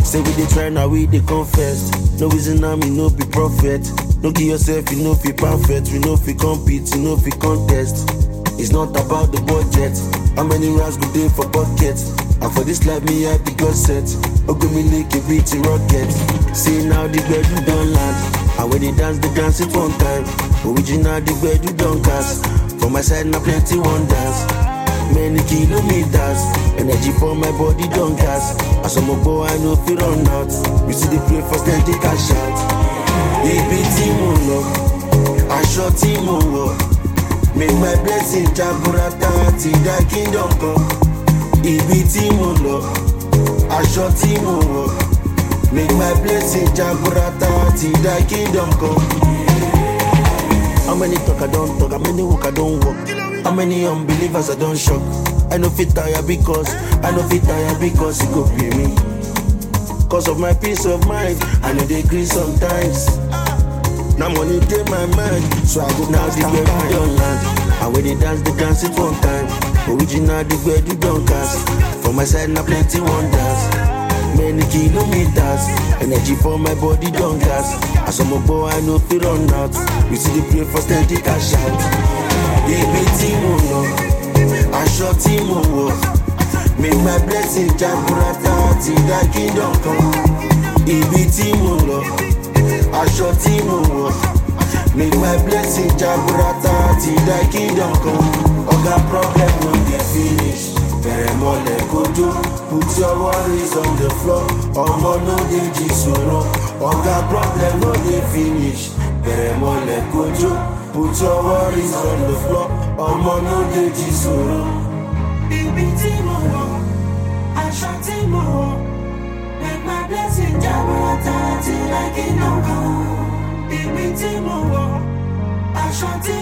Say we dey try now, we dey confess. No reason now, me no be prophet. No give yourself, you know fi perfect. We know fi compete, you know fi contest. It's not about the budget. How many rounds go dey for buckets? And for this life, me I be God set. Ogumi like a beat in rocket. See now the bed you don't land. And when they dance it one time. Original the bed you don't cast. For my side now plenty wonders. Many kilometers. Energy for my body don't gas. As I'm a boy I know fi run out. You see the play first then they cash out. Ibi tí mo lọ, aṣọ tí mo wọ̀. Make my blessing jaburata ti dá kingdom come. Ibi tí mo lọ, aṣọ tí mo wọ̀. Make my blessing jaburata ti dá kingdom come. How many talk I don't talk, how many walk I don't walk. How many unbelievers I don't shock. I know fit tire because it go pay me. Cause of my peace of mind, I know they agree sometimes. Now money take my mind, so I go now the bed you don't land. And when they dance it one time. Original the bed you don't cast. For my side now plenty wonders. Many kilometers. Energy for my body don't gas. As I'm a boy I know fi run out. You see the play first then they cash out. Ibi tí mo lọ, aṣọ tí mo wọ̀. Make my blessing jaburata ti dá kingdom come. Ibi tí mo lọ, aṣọ tí mo wọ̀. Make my blessing jaburata ti dá kingdom come. Oga problem no dey finish. Bẹ̀rẹ̀ mọ́lẹ̀ kojú. Put your worries on the floor. Ọmọ no dey jí sọ̀rọ̀. Oga problem no dey finish. Bẹ̀rẹ̀ mọ́lẹ̀ kojú. Put your worries on the floor. Ọmọ no dey jí sọ̀rọ̀. Ibi tí mo wọ̀, aṣọ tí mo wọ̀. Make my blessing jaburata till I kingdom come. Ibi tí mo wọ̀, aṣọ tí